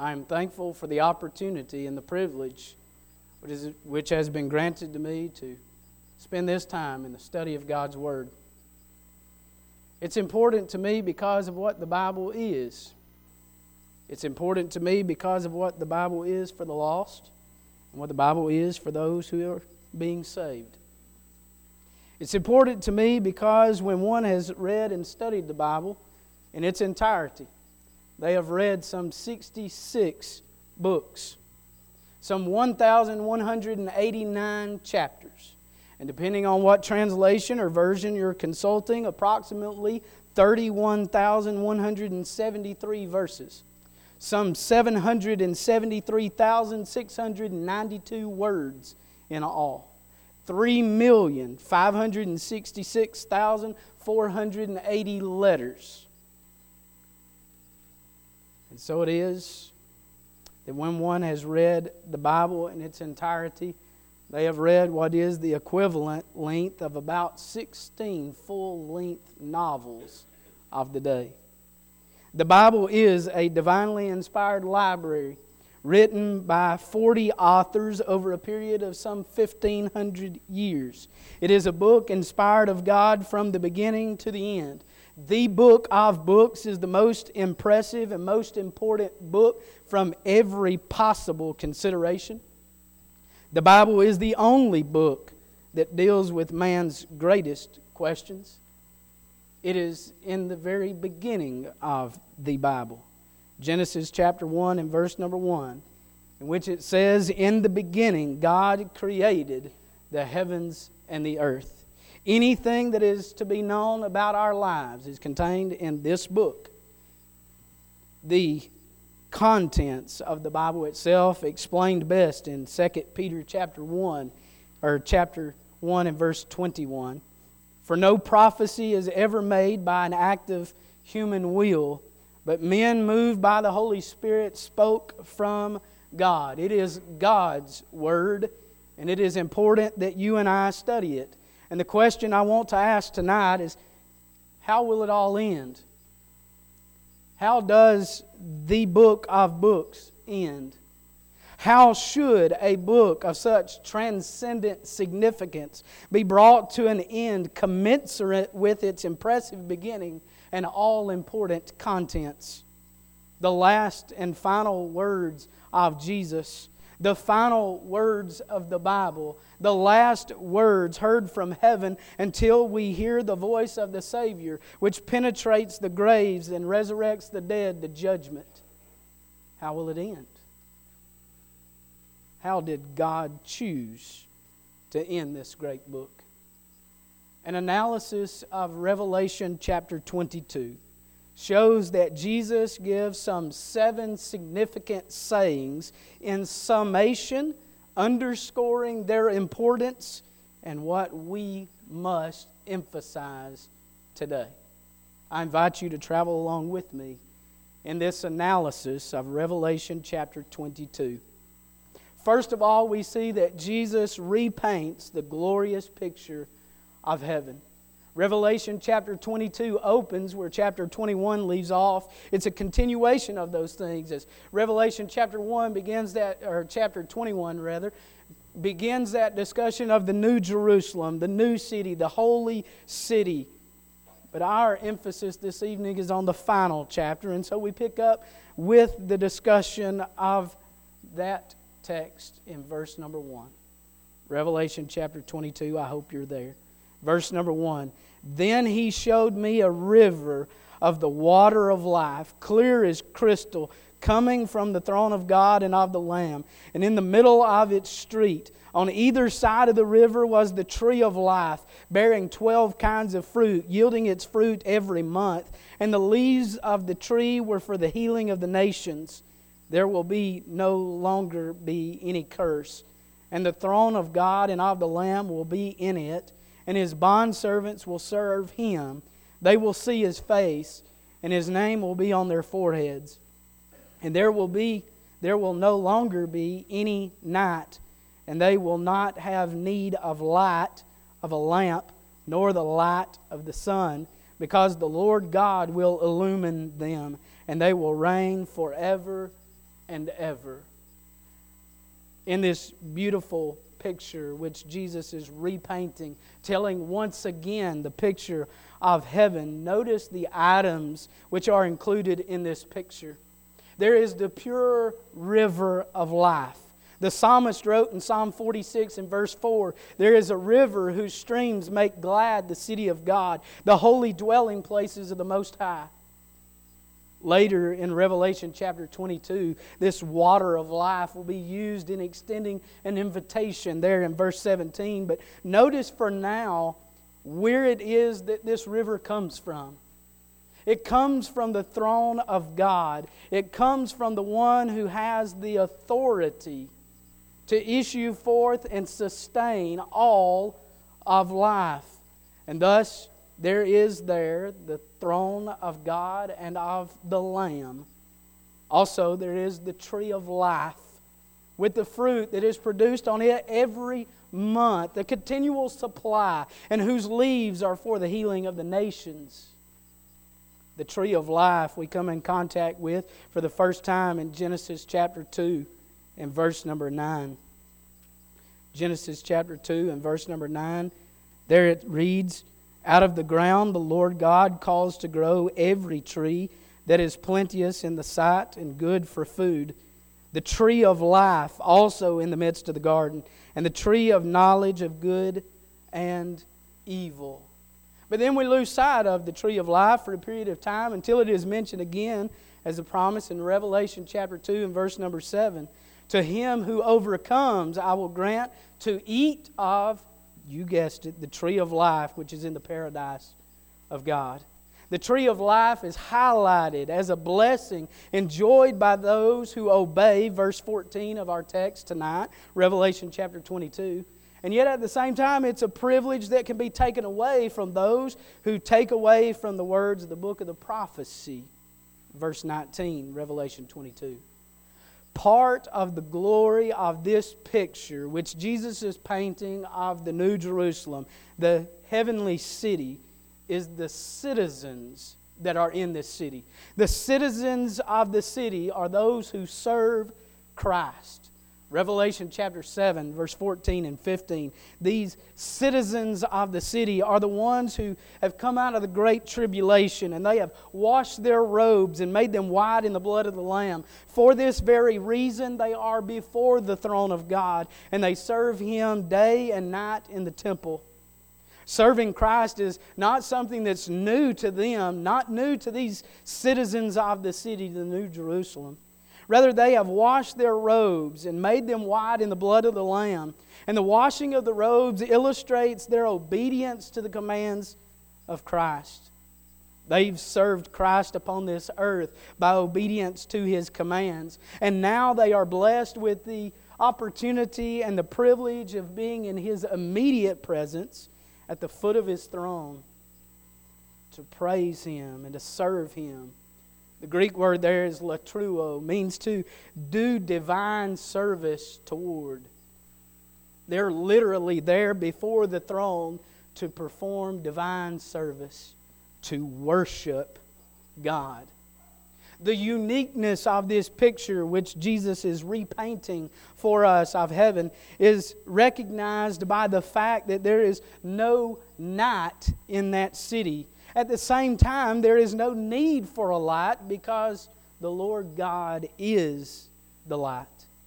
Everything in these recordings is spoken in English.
I am thankful for the opportunity and the privilege which has been granted to me to spend this time in the study of God's Word. It's important to me because of what the Bible is. It's important to me because of what the Bible is for the lost and what the Bible is for those who are being saved. It's important to me because when one has read and studied the Bible in its entirety, they have read some 66 books, some 1,189 chapters, and depending on what translation or version you're consulting, approximately 31,173 verses, some 773,692 words in all, 3,566,480 letters. And so it is that when one has read the Bible in its entirety, they have read what is the equivalent length of about 16 full-length novels of the day. The Bible is a divinely inspired library written by 40 authors over a period of some 1,500 years. It is a book inspired of God from the beginning to the end. The book of books is the most impressive and most important book from every possible consideration. The Bible is the only book that deals with man's greatest questions. It is in the very beginning of the Bible. Genesis chapter 1 and verse number 1, in which it says, "In the beginning God created the heavens and the earth." Anything that is to be known about our lives is contained in this book. The contents of the Bible itself explained best in 2 Peter chapter 1 and verse 21. "For no prophecy is ever made by an act of human will, but men moved by the Holy Spirit spoke from God." It is God's Word, and it is important that you and I study it. And the question I want to ask tonight is, how will it all end? How does the book of books end? How should a book of such transcendent significance be brought to an end commensurate with its impressive beginning and all-important contents? The last and final words of Jesus, the final words of the Bible, the last words heard from heaven until we hear the voice of the Savior, which penetrates the graves and resurrects the dead to judgment. How will it end? How did God choose to end this great book? An analysis of Revelation chapter 22 shows that Jesus gives some 7 significant sayings in summation, underscoring their importance and what we must emphasize today. I invite you to travel along with me in this analysis of Revelation chapter 22. First of all, we see that Jesus repaints the glorious picture of heaven. Revelation chapter 22 opens where chapter 21 leaves off. It's a continuation of those things. As Revelation chapter 1 begins that, or chapter 21 rather, begins that discussion of the new Jerusalem, the new city, the holy city. But our emphasis this evening is on the final chapter, and so we pick up with the discussion of that text in verse number 1. Revelation chapter 22, I hope you're there. Verse number 1, "Then he showed me a river of the water of life, clear as crystal, coming from the throne of God and of the Lamb. And in the middle of its street, on either side of the river, was the tree of life, bearing 12 kinds of fruit, yielding its fruit every month. And the leaves of the tree were for the healing of the nations. There will no longer be any curse. And the throne of God and of the Lamb will be in it, and His bondservants will serve Him. They will see His face, and His name will be on their foreheads. And there will no longer be any night, and they will not have need of light of a lamp, nor the light of the sun, because the Lord God will illumine them, and they will reign forever and ever. In this beautiful picture which Jesus is repainting, telling once again the picture of heaven, notice the items which are included in this picture. There is the pure river of life. The psalmist wrote in Psalm 46 and verse 4, "There is a river whose streams make glad the city of God, the holy dwelling places of the Most High." Later in Revelation chapter 22, this water of life will be used in extending an invitation there in verse 17. But notice for now where it is that this river comes from. It comes from the throne of God. It comes from the one who has the authority to issue forth and sustain all of life. And thus, there is there the throne of God and of the Lamb. Also, there is the tree of life with the fruit that is produced on it every month, a continual supply, and whose leaves are for the healing of the nations. The tree of life we come in contact with for the first time in Genesis chapter 2 and verse number 9. Genesis chapter 2 and verse number 9. There it reads, "Out of the ground the Lord God caused to grow every tree that is plenteous in the sight and good for food. The tree of life also in the midst of the garden, and the tree of knowledge of good and evil." But then we lose sight of the tree of life for a period of time until it is mentioned again as a promise in Revelation chapter 2 and verse number 7. "To him who overcomes I will grant to eat of," you guessed it, "the tree of life which is in the paradise of God." The tree of life is highlighted as a blessing enjoyed by those who obey, verse 14 of our text tonight, Revelation chapter 22. And yet at the same time, it's a privilege that can be taken away from those who take away from the words of the book of the prophecy, verse 19, Revelation 22. Part of the glory of this picture, which Jesus is painting of the New Jerusalem, the heavenly city, is the citizens that are in this city. The citizens of the city are those who serve Christ. Revelation chapter 7, verse 14 and 15. These citizens of the city are the ones who have come out of the great tribulation, and they have washed their robes and made them white in the blood of the Lamb. For this very reason they are before the throne of God, and they serve Him day and night in the temple. Serving Christ is not something that's new to them, not new to these citizens of the city, the New Jerusalem. Rather, they have washed their robes and made them white in the blood of the Lamb. And the washing of the robes illustrates their obedience to the commands of Christ. They've served Christ upon this earth by obedience to His commands. And now they are blessed with the opportunity and the privilege of being in His immediate presence at the foot of His throne to praise Him and to serve Him. The Greek word there is latruo, means to do divine service toward. They're literally there before the throne to perform divine service, to worship God. The uniqueness of this picture, which Jesus is repainting for us of heaven, is recognized by the fact that there is no night in that city. At the same time, there is no need for a light because the Lord God is the light.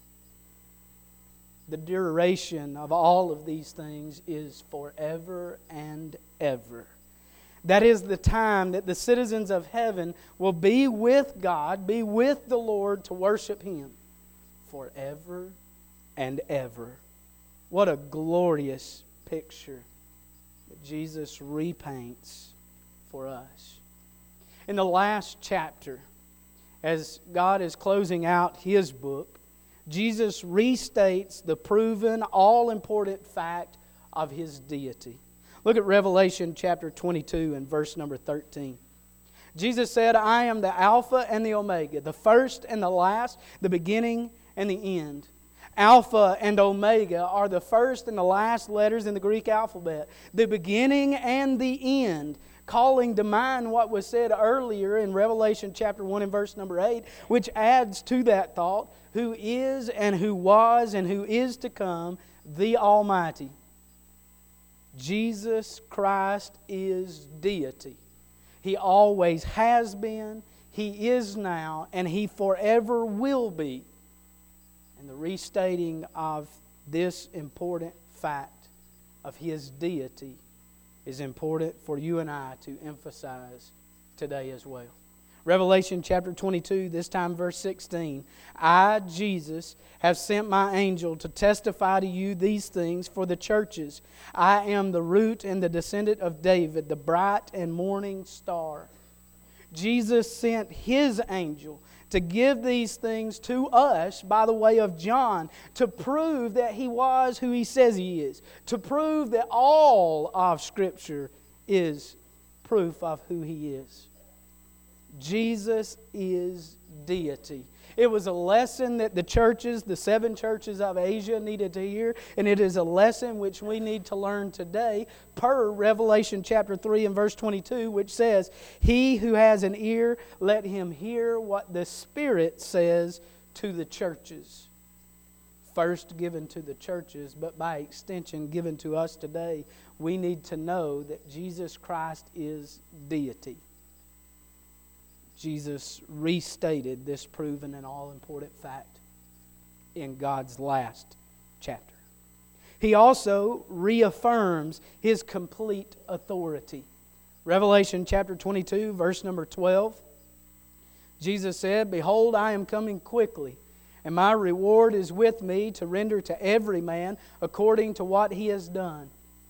The duration of all of these things is forever and ever. That is the time that the citizens of heaven will be with God, be with the Lord to worship Him forever and ever. What a glorious picture that Jesus repaints for us. In the last chapter, as God is closing out His book, Jesus restates the proven, all-important fact of His deity. Look at Revelation chapter 22 and verse number 13. Jesus said, "I am the Alpha and the Omega, the first and the last, the beginning and the end." Alpha and Omega are the first and the last letters in the Greek alphabet. The beginning and the end. calling to mind what was said earlier in Revelation chapter 1 and verse number 8, which adds to that thought, who is and who was and who is to come, the Almighty. Jesus Christ is deity. He always has been, He is now, and He forever will be. And the restating of this important fact of His deity is important for you and I to emphasize today as well. Revelation chapter 22, this time verse 16. I, Jesus, have sent my angel to testify to you these things for the churches. I am the root and the descendant of David, the bright and morning star. Jesus sent His angel to give these things to us by the way of John, to prove that He was who He says He is, to prove that all of Scripture is proof of who He is. Jesus is deity. It was a lesson that the churches, the 7 churches of Asia, needed to hear, and it is a lesson which we need to learn today per Revelation chapter 3 and verse 22, which says, He who has an ear, let him hear what the Spirit says to the churches. First given to the churches, but by extension given to us today, we need to know that Jesus Christ is deity. Jesus restated this proven and all-important fact in God's last chapter. He also reaffirms His complete authority. Revelation chapter 22, verse number 12. Jesus said, Behold, I am coming quickly, and my reward is with me to render to every man according to what he has done.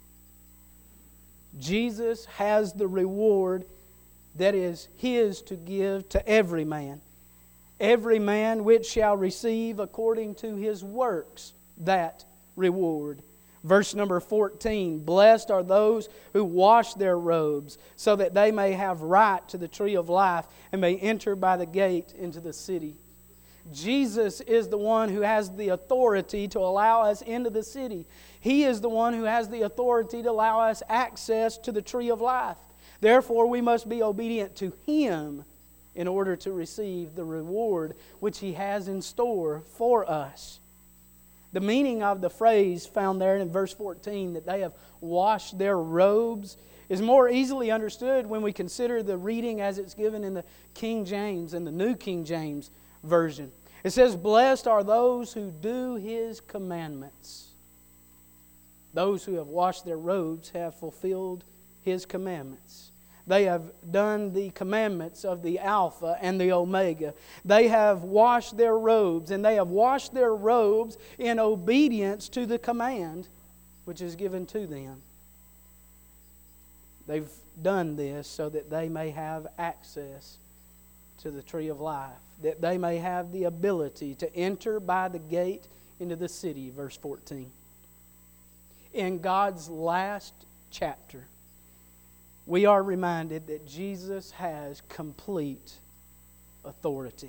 Jesus has the reward that is His to give to every man. Every man which shall receive according to his works that reward. Verse number 14, Blessed are those who wash their robes, so that they may have right to the tree of life and may enter by the gate into the city. Jesus is the one who has the authority to allow us into the city. He is the one who has the authority to allow us access to the tree of life. Therefore, we must be obedient to Him in order to receive the reward which He has in store for us. The meaning of the phrase found there in verse 14, that they have washed their robes, is more easily understood when we consider the reading as it's given in the King James and the New King James Version. It says, Blessed are those who do His commandments. Those who have washed their robes have fulfilled His commandments. They have done the commandments of the Alpha and the Omega. They have washed their robes, and they have washed their robes in obedience to the command which is given to them. They've done this so that they may have access to the tree of life, that they may have the ability to enter by the gate into the city, verse 14. In God's last chapter, we are reminded that Jesus has complete authority.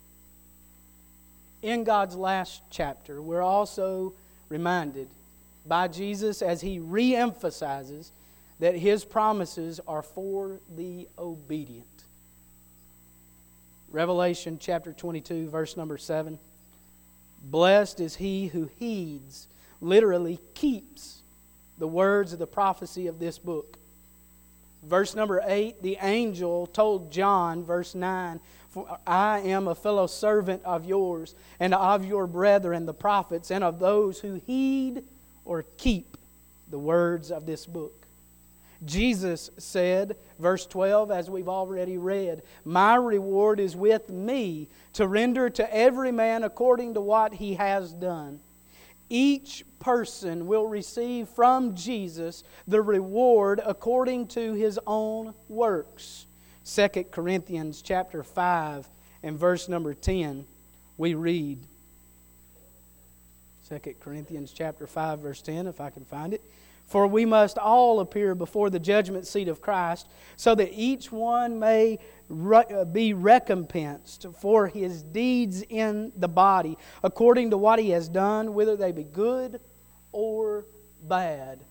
In God's last chapter, we're also reminded by Jesus as He re-emphasizes that His promises are for the obedient. Revelation chapter 22, verse number 7. Blessed is he who heeds, literally keeps, the words of the prophecy of this book. Verse number 8, the angel told John, verse 9, For I am a fellow servant of yours and of your brethren, the prophets, and of those who heed or keep the words of this book. Jesus said, verse 12, as we've already read, My reward is with me to render to every man according to what he has done. Each person will receive from Jesus the reward according to his own works. 2 Corinthians chapter 5 and verse number 10, we read. 2 Corinthians chapter 5 verse 10, if I can find it. For we must all appear before the judgment seat of Christ, so that each one may be recompensed for his deeds in the body, according to what he has done, whether they be good or bad.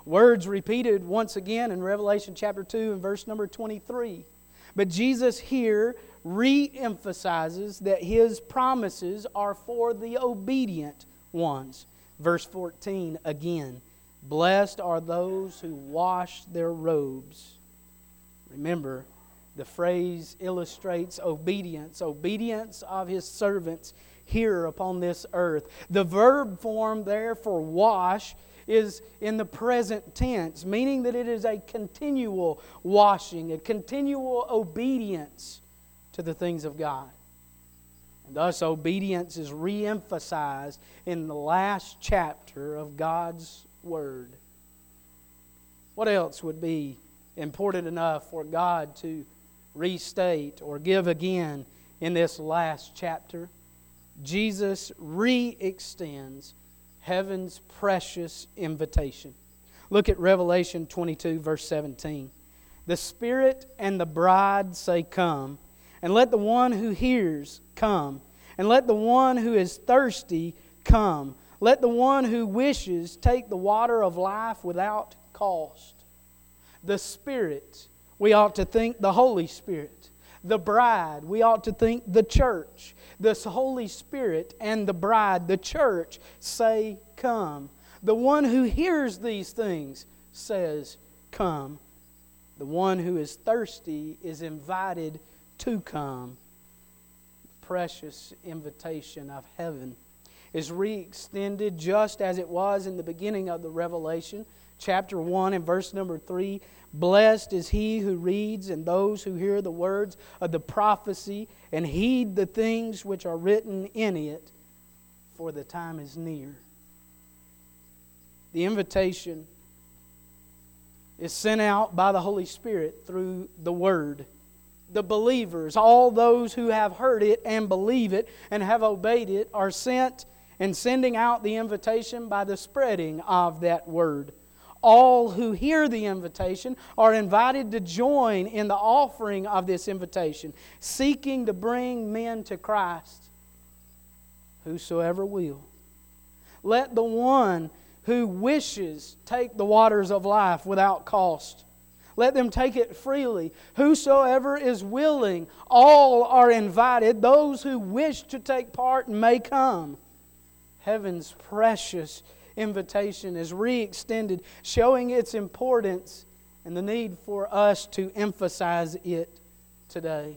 Words repeated once again in Revelation chapter 2 and verse number 23. But Jesus here re-emphasizes that His promises are for the obedient ones. Verse 14 again, blessed are those who wash their robes. Remember, the phrase illustrates obedience of His servants here upon this earth. The verb form there for wash is in the present tense, meaning that it is a continual washing, a continual obedience to the things of God. And thus obedience is re-emphasized in the last chapter of God's Word. What else would be important enough for God to restate or give again in this last chapter? Jesus re-extends heaven's precious invitation. Look at Revelation 22, verse 17. The Spirit and the bride say, "Come," and let the one who hears come, and let the one who is thirsty come. Let the one who wishes take the water of life without cost. The Spirit, we ought to think the Holy Spirit. The bride, we ought to think the church. The Holy Spirit and the bride, the church, say, "Come." The one who hears these things says, "Come." The one who is thirsty is invited to come. The precious invitation of heaven is re-extended just as it was in the beginning of the Revelation. Chapter 1 and verse number 3. Blessed is he who reads and those who hear the words of the prophecy and heed the things which are written in it, for the time is near. The invitation is sent out by the Holy Spirit through the Word. The believers, all those who have heard it and believe it and have obeyed it, are sent and sending out the invitation by the spreading of that Word. All who hear the invitation are invited to join in the offering of this invitation, seeking to bring men to Christ. Whosoever will. Let the one who wishes take the waters of life without cost. Let them take it freely. Whosoever is willing, all are invited. Those who wish to take part may come. Heaven's precious invitation is re-extended, showing its importance and the need for us to emphasize it today.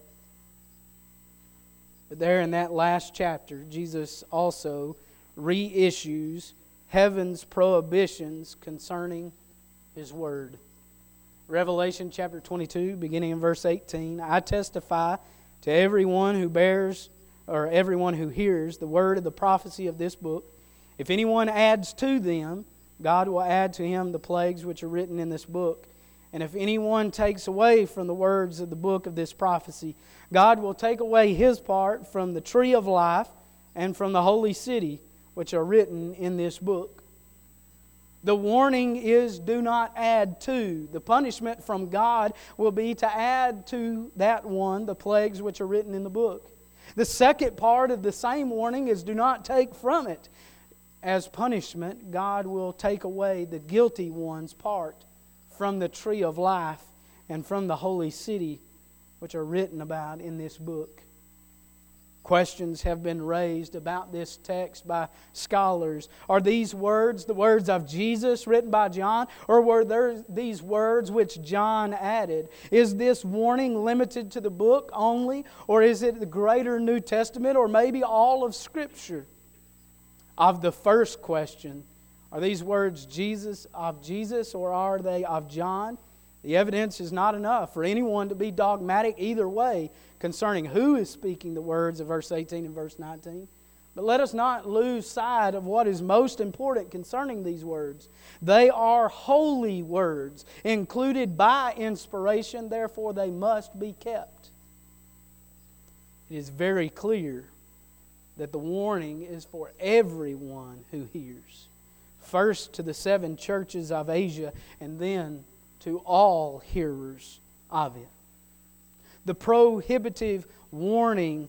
But there in that last chapter, Jesus also reissues heaven's prohibitions concerning His Word. Revelation chapter 22, beginning in verse 18, I testify to everyone who bears, or everyone who hears the word of the prophecy of this book. If anyone adds to them, God will add to him the plagues which are written in this book. And if anyone takes away from the words of the book of this prophecy, God will take away his part from the tree of life and from the holy city which are written in this book. The warning is, do not add to. The punishment from God will be to add to that one the plagues which are written in the book. The second part of the same warning is, do not take from it. As punishment, God will take away the guilty one's part from the tree of life and from the holy city which are written about in this book. Questions have been raised about this text by scholars. Are these words the words of Jesus written by John, or were there these words which John added? Is this warning limited to the book only, or is it the greater New Testament, or maybe all of Scripture? Of the first question, are these words of Jesus, or are they of John? The evidence is not enough for anyone to be dogmatic either way concerning who is speaking the words of verse 18 and verse 19. But let us not lose sight of what is most important concerning these words. They are holy words, included by inspiration, therefore they must be kept. It is very clear that the warning is for everyone who hears. First to the 7 churches of Asia, and then to all hearers of it. The prohibitive warning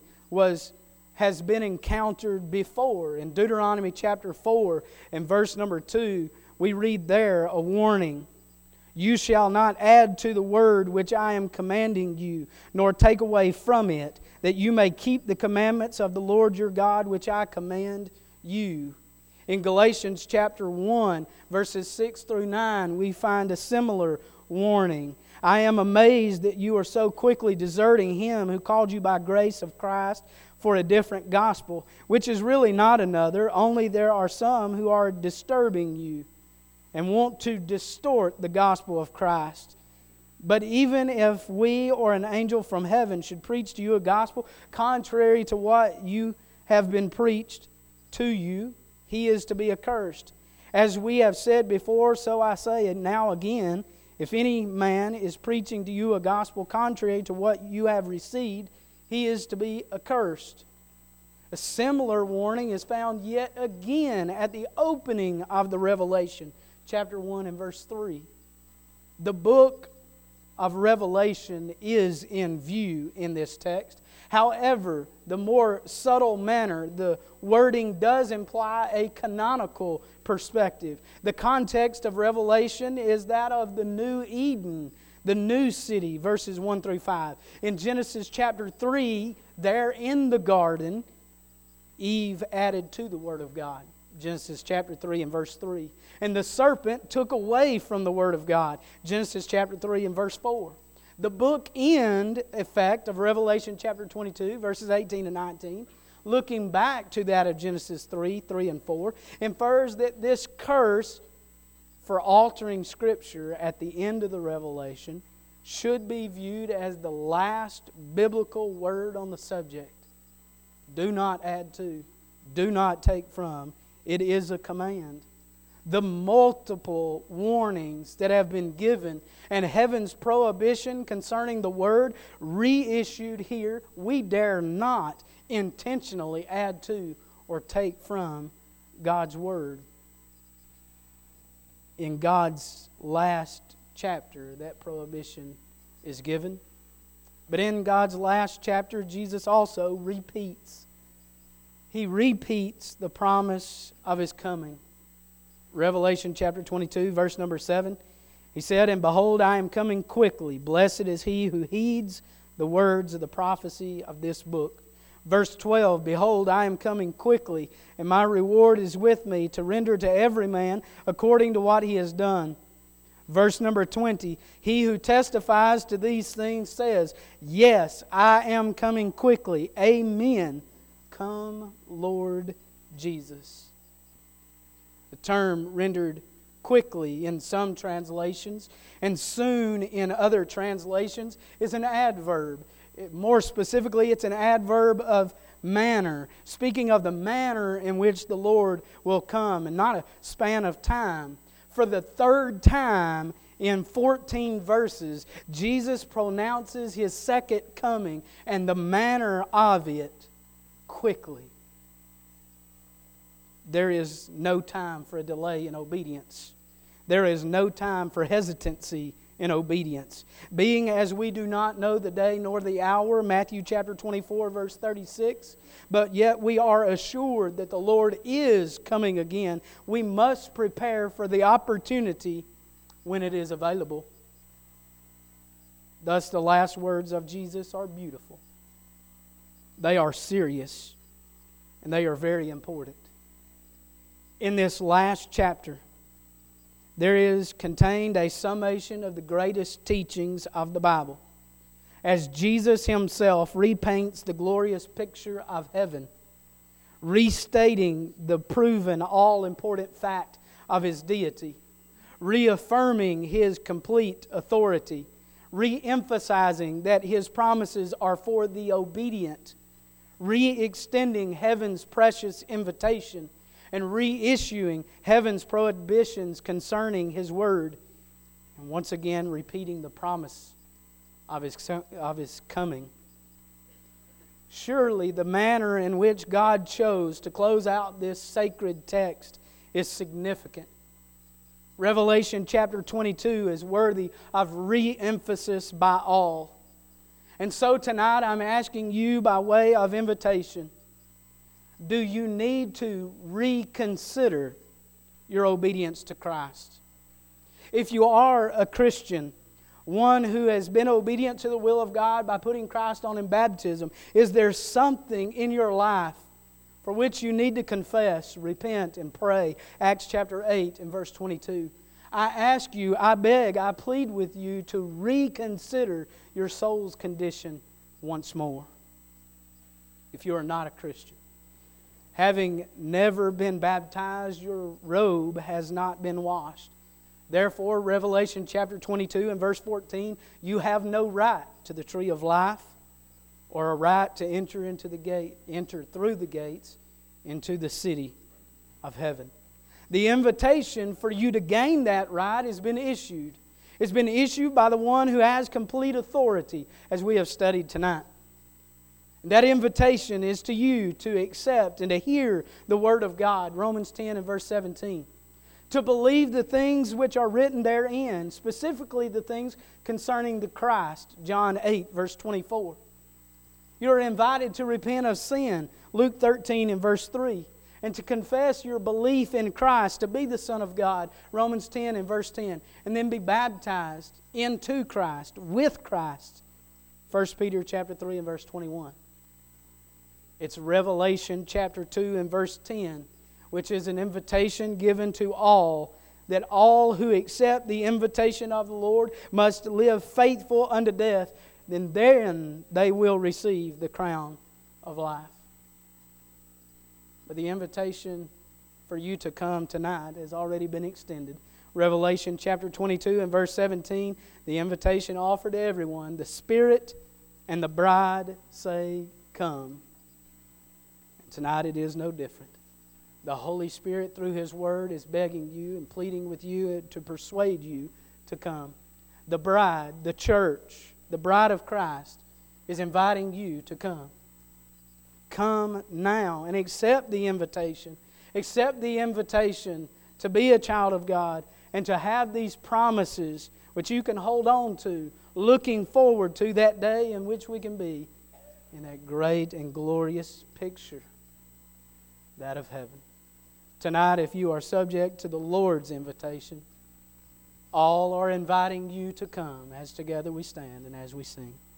has been encountered before. In Deuteronomy chapter 4 and verse number 2, we read there a warning. You shall not add to the word which I am commanding you, nor take away from it, that you may keep the commandments of the Lord your God, which I command you. In Galatians chapter 1, verses 6 through 9, we find a similar warning. I am amazed that you are so quickly deserting Him who called you by grace of Christ for a different gospel, which is really not another, only there are some who are disturbing you and want to distort the gospel of Christ. But even if we or an angel from heaven should preach to you a gospel contrary to what you have been preached to you, he is to be accursed. As we have said before, so I say it now again, if any man is preaching to you a gospel contrary to what you have received, he is to be accursed. A similar warning is found yet again at the opening of the Revelation, chapter 1 and verse 3. The book of Revelation is in view in this text. However, the more subtle manner, the wording does imply a canonical perspective. The context of Revelation is that of the new Eden, the new city, verses 1 through 5. In Genesis chapter 3, there in the garden, Eve added to the Word of God. Genesis chapter 3 and verse 3. And the serpent took away from the Word of God. Genesis chapter 3 and verse 4. The bookend effect of Revelation chapter 22, verses 18 and 19, looking back to that of Genesis 3 and 4, infers that this curse for altering Scripture at the end of the Revelation should be viewed as the last biblical word on the subject. Do not add to, do not take from. It is a command. The multiple warnings that have been given and heaven's prohibition concerning the Word reissued here, we dare not intentionally add to or take from God's Word. In God's last chapter, that prohibition is given. But in God's last chapter, Jesus also repeats. He repeats the promise of His coming. Revelation chapter 22, verse number 7. He said, And behold, I am coming quickly. Blessed is he who heeds the words of the prophecy of this book. Verse 12, Behold, I am coming quickly, and my reward is with me to render to every man according to what he has done. Verse number 20, He who testifies to these things says, Yes, I am coming quickly. Amen. Come, Lord Jesus. The term rendered quickly in some translations and soon in other translations is an adverb. More specifically, it's an adverb of manner, speaking of the manner in which the Lord will come and not a span of time. For the third time in 14 verses, Jesus pronounces His second coming and the manner of it quickly. There is no time for a delay in obedience. There is no time for hesitancy in obedience. Being as we do not know the day nor the hour, Matthew chapter 24, verse 36, but yet we are assured that the Lord is coming again, we must prepare for the opportunity when it is available. Thus the last words of Jesus are beautiful. They are serious, and they are very important. In this last chapter, there is contained a summation of the greatest teachings of the Bible, as Jesus Himself repaints the glorious picture of heaven, restating the proven all-important fact of His deity, reaffirming His complete authority, re-emphasizing that His promises are for the obedient, re-extending heaven's precious invitation, and reissuing heaven's prohibitions concerning His Word. And once again, repeating the promise of His coming. Surely the manner in which God chose to close out this sacred text is significant. Revelation chapter 22 is worthy of re-emphasis by all. And so tonight I'm asking you by way of invitation, do you need to reconsider your obedience to Christ. If you are a Christian, one who has been obedient to the will of God by putting Christ on in baptism, is there something in your life for which you need to confess, repent, and pray? Acts chapter 8 and verse 22. I ask you, I beg, I plead with you to reconsider your soul's condition once more. If you are not a Christian, having never been baptized, your robe has not been washed. Therefore, Revelation chapter 22 and verse 14, you have no right to the tree of life, or a right to enter through the gates into the city of heaven. The invitation for you to gain that right has been issued. It's been issued by the one who has complete authority, as we have studied tonight. And that invitation is to you to accept and to hear the Word of God, Romans 10 and verse 17. To believe the things which are written therein, specifically the things concerning the Christ, John 8 verse 24. You are invited to repent of sin, Luke 13 and verse 3. And to confess your belief in Christ to be the Son of God, Romans 10 and verse 10. And then be baptized into Christ, with Christ, 1 Peter chapter 3 and verse 21. It's Revelation chapter 2 and verse 10, which is an invitation given to all, that all who accept the invitation of the Lord must live faithful unto death, then they will receive the crown of life. But the invitation for you to come tonight has already been extended. Revelation chapter 22 and verse 17, the invitation offered to everyone. The Spirit and the bride say, come. And tonight it is no different. The Holy Spirit, through His Word, is begging you and pleading with you to persuade you to come. The bride, the church, the bride of Christ, is inviting you to come. Come now and accept the invitation. Accept the invitation to be a child of God and to have these promises which you can hold on to, looking forward to that day in which we can be in that great and glorious picture, that of heaven. Tonight, if you are subject to the Lord's invitation, all are inviting you to come as together we stand and as we sing.